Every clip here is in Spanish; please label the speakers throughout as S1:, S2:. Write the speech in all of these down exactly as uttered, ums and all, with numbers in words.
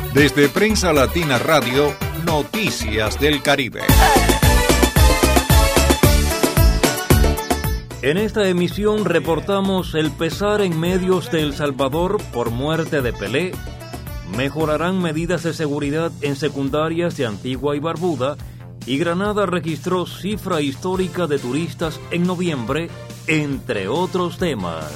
S1: Desde Prensa Latina Radio, Noticias del Caribe.
S2: En esta emisión reportamos el pesar en medios de El Salvador por muerte de Pelé, mejorarán medidas de seguridad en secundarias de Antigua y Barbuda, y Granada registró cifra histórica de turistas en noviembre, entre otros temas.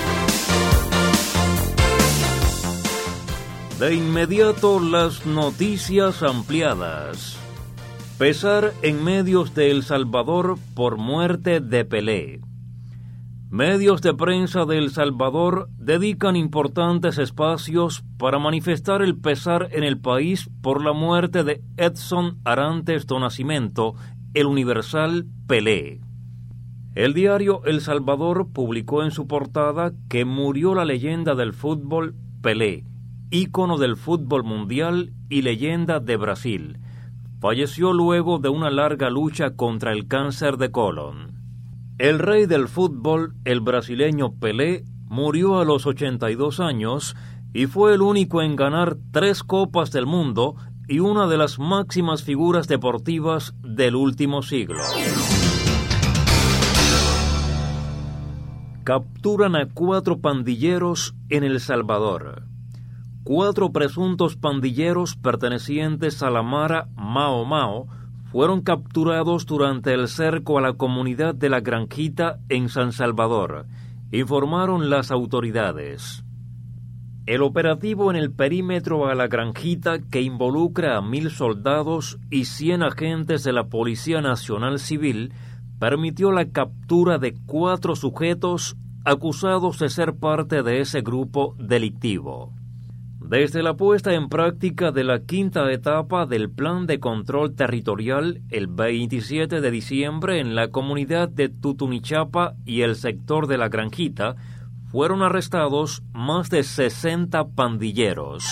S2: De inmediato, las noticias ampliadas. Pesar en medios de El Salvador por muerte de Pelé. Medios de prensa de El Salvador dedican importantes espacios para manifestar el pesar en el país por la muerte de Edson Arantes do Nascimento, el universal Pelé. El diario El Salvador publicó en su portada que murió la leyenda del fútbol Pelé, ícono del fútbol mundial y leyenda de Brasil. Falleció luego de una larga lucha contra el cáncer de colon. El rey del fútbol, el brasileño Pelé, murió a los ochenta y dos años y fue el único en ganar tres Copas del Mundo y una de las máximas figuras deportivas del último siglo. Capturan a cuatro pandilleros en El Salvador. Cuatro presuntos pandilleros pertenecientes a la Mara Mao Mao fueron capturados durante el cerco a la comunidad de La Granjita en San Salvador, informaron las autoridades. El operativo en el perímetro a La Granjita, que involucra a mil soldados y cien agentes de la Policía Nacional Civil, permitió la captura de cuatro sujetos acusados de ser parte de ese grupo delictivo. Desde la puesta en práctica de la quinta etapa del Plan de Control Territorial el veintisiete de diciembre en la comunidad de Tutunichapa y el sector de La Granjita, fueron arrestados más de sesenta pandilleros.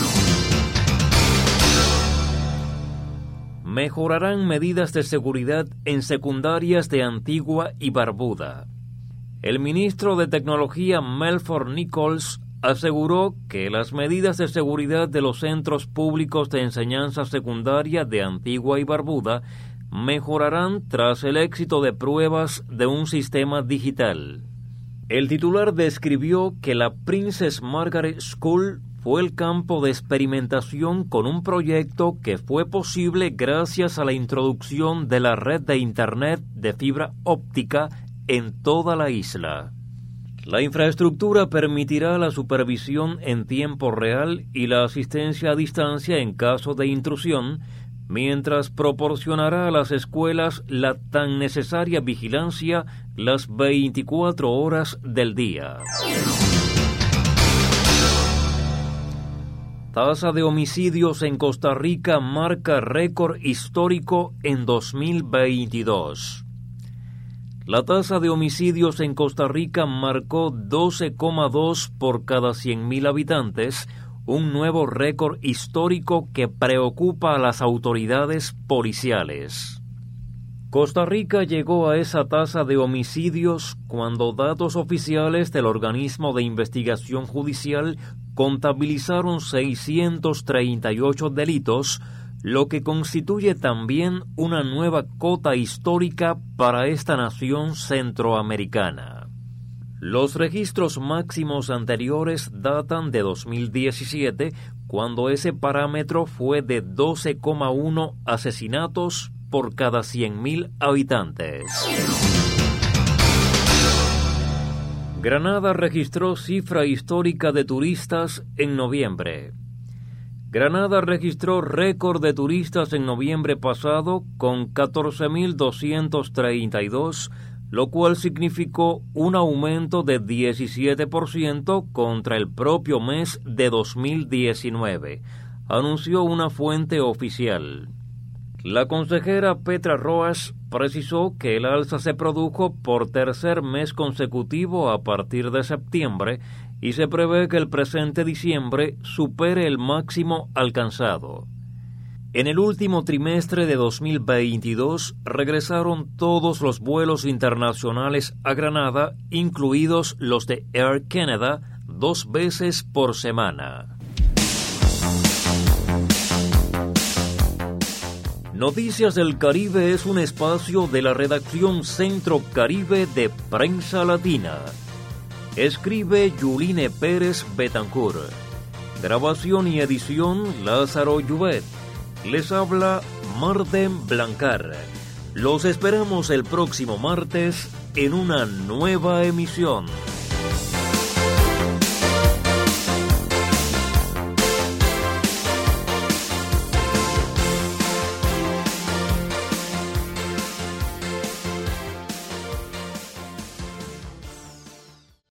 S2: Mejorarán medidas de seguridad en secundarias de Antigua y Barbuda. El ministro de Tecnología Melford Nichols aseguró que las medidas de seguridad de los centros públicos de enseñanza secundaria de Antigua y Barbuda mejorarán tras el éxito de pruebas de un sistema digital. El titular describió que la Princess Margaret School fue el campo de experimentación con un proyecto que fue posible gracias a la introducción de la red de Internet de fibra óptica en toda la isla. La infraestructura permitirá la supervisión en tiempo real y la asistencia a distancia en caso de intrusión, mientras proporcionará a las escuelas la tan necesaria vigilancia las veinticuatro horas del día. Tasa de homicidios en Costa Rica marca récord histórico en dos mil veintidós. La tasa de homicidios en Costa Rica marcó doce coma dos por cada cien mil habitantes, un nuevo récord histórico que preocupa a las autoridades policiales. Costa Rica llegó a esa tasa de homicidios cuando datos oficiales del organismo de investigación judicial contabilizaron seiscientos treinta y ocho delitos, lo que constituye también una nueva cota histórica para esta nación centroamericana. Los registros máximos anteriores datan de dos mil diecisiete, cuando ese parámetro fue de doce coma uno asesinatos por cada cien mil habitantes. Granada registró cifra histórica de turistas en noviembre. Granada registró récord de turistas en noviembre pasado con catorce mil doscientos treinta y dos, lo cual significó un aumento de diecisiete por ciento contra el propio mes de dos mil diecinueve, anunció una fuente oficial. La consejera Petra Roas precisó que el alza se produjo por tercer mes consecutivo a partir de septiembre y se prevé que el presente diciembre supere el máximo alcanzado. En el último trimestre de dos mil veintidós regresaron todos los vuelos internacionales a Granada, incluidos los de Air Canada, dos veces por semana. Noticias del Caribe es un espacio de la redacción Centro Caribe de Prensa Latina. Escribe Yuline Pérez Betancourt. Grabación y edición Lázaro Lluvet. Les habla Marden Blancar. Los esperamos el próximo martes en una nueva emisión.